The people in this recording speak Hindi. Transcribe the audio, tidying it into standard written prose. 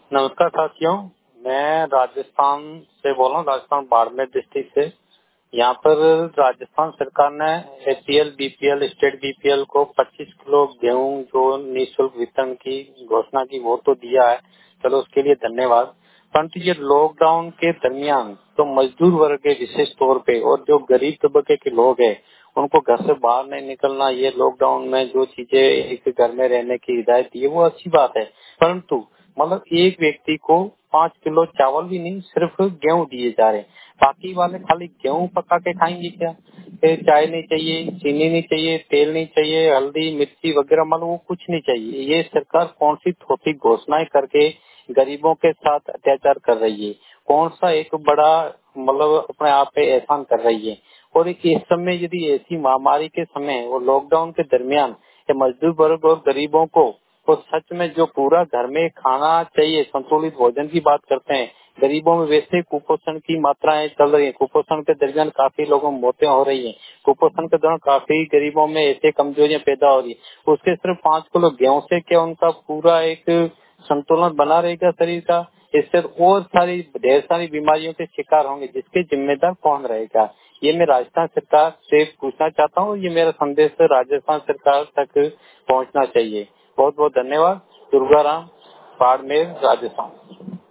नमस्कार साथियों, मैं राजस्थान से बोल रहा हूँ, राजस्थान बाड़मेर डिस्ट्रिक्ट से। यहाँ पर राजस्थान सरकार ने एपीएल, बीपीएल, स्टेट बीपीएल को 25 किलो गेहूं जो निःशुल्क वितरण की घोषणा की, वो तो दिया है, चलो उसके लिए धन्यवाद। परंतु ये लॉकडाउन के दरमियान तो मजदूर वर्ग के विशेष तौर पे और जो गरीब तबके के लोग हैं, उनको घर से बाहर नहीं निकलना, ये लॉकडाउन में जो चीजें एक घर में रहने की हिदायत दी है वो अच्छी बात है। परंतु मतलब एक व्यक्ति को 5 किलो चावल भी नहीं, सिर्फ गेहूं दिए जा रहे हैं। बाकी वाले खाली गेहूं पका के खाएंगे क्या? चाय नहीं चाहिए, चीनी नहीं चाहिए, तेल नहीं चाहिए, हल्दी मिर्ची वगैरह, मतलब वो कुछ नहीं चाहिए। ये सरकार कौन सी थोथी घोषणाएं करके गरीबों के साथ अत्याचार कर रही है? कौन सा एक बड़ा मतलब अपने आप पे एहसान कर रही है? और इस समय यदि ऐसी महामारी के समय और लॉकडाउन के दरमियान ये मजदूर वर्ग और गरीबों को तो सच में जो पूरा घर में खाना चाहिए, संतुलित भोजन की बात करते हैं, गरीबों में वैसे कुपोषण की मात्राएं चल रही है। कुपोषण के दरमियान काफी लोगों में मौतें हो रही हैं। कुपोषण के दौरान काफी गरीबों में ऐसे कमजोरियां पैदा हो रही है। उसके सिर्फ 5 किलो गेहूं से क्या उनका पूरा एक संतुलन बना रहेगा शरीर का? इससे और सारी ढेर सारी बीमारियों के शिकार होंगे, जिसके जिम्मेदार कौन रहेगा? ये मैं राजस्थान सरकार से पूछना चाहता हूँ। ये मेरा संदेश राजस्थान सरकार तक पहुँचना चाहिए। बहुत बहुत धन्यवाद। दुर्गाराम, बाड़मेर, राजस्थान।